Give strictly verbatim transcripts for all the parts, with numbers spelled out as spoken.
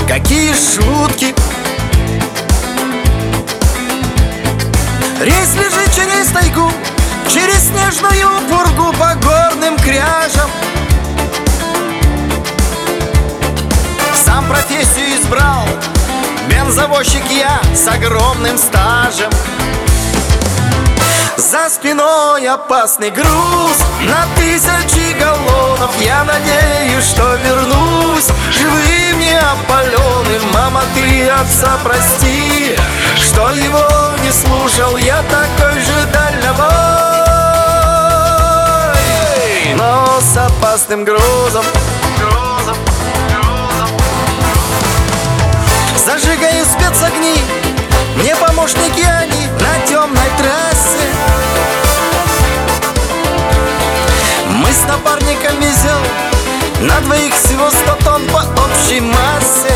какие шутки. Рейс лежит через тайгу, через снежную пургу по горным кряжам. Сам профессию избрал, бензовозчик я с огромным стажем. За спиной опасный груз на тысячи галлонов. Я надеюсь, что вернусь живым, не опаленным. Мама, ты отца прости, что его не слушал. Я такой же дальнобой, но с опасным грузом. Зажигаю спецогни, мне помощники они на темной трассе. Мы с напарником везем на двоих всего сто тонн по общей массе.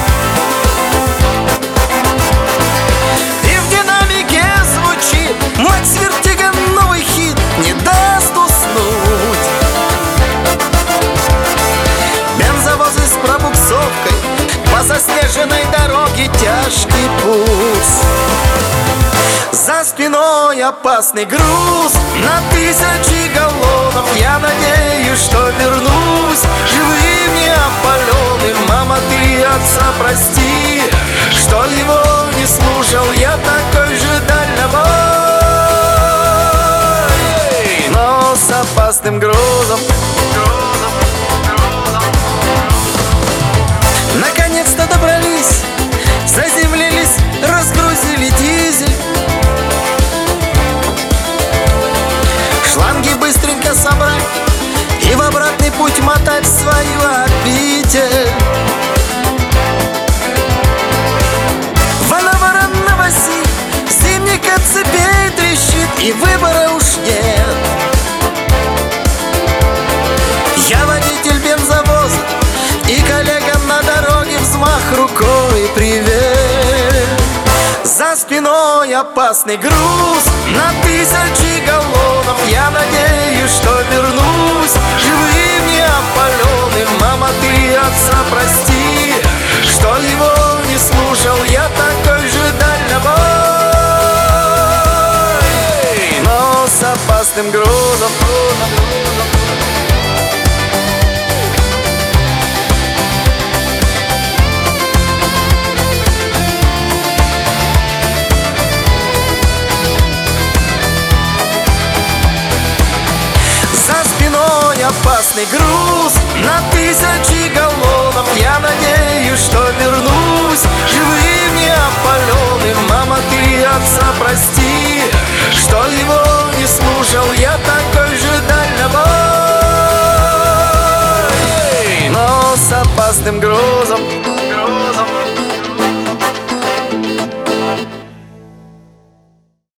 И в динамике звучит мой Свертига новый хит, не даст уснуть. Бензовозы с пробуксовкой, по заснеженной дороге тяжкий путь. За спиной опасный груз на тысячи галлонов. Я надеюсь, что вернусь живым, не опаленным. Мама, ты отца прости, что его не слушал. Я такой же дальнобой, но с опасным грузом. Наконец-то добрались, заземлились, разгрузили дизель. Шланги быстренько собрать и в обратный путь мотать в свою обитель. Ванавара новоси, зимник от цепей трещит, и выбора уж нет. Я водитель бензовоза, и коллегам на дороге взмах рукой привет. За спиной опасный груз на тысячи галлонов. Я надеюсь, что вернусь живым, не опаленным. Мама, ты отца прости, что его не слушал. Я такой же дальнобой, но с опасным грузом. Опасный груз на тысячи галлонов. Я надеюсь, что вернусь живым, не опаленным. Мама, ты отца прости, что его не слушал. Я такой же дальнобой, но с опасным грузом.